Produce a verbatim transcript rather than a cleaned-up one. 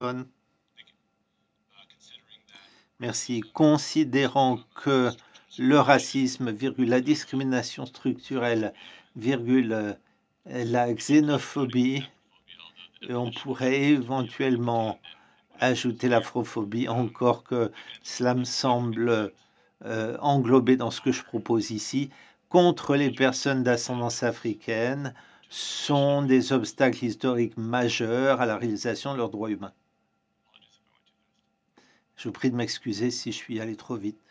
téléphone. Merci. Considérant que le racisme, virgule, la discrimination structurelle, virgule, la xénophobie, et on pourrait éventuellement ajouter l'afrophobie, encore que cela me semble euh, englobé dans ce que je propose ici, contre les personnes d'ascendance africaine, sont des obstacles historiques majeurs à la réalisation de leurs droits humains. Je vous prie de m'excuser si je suis allé trop vite.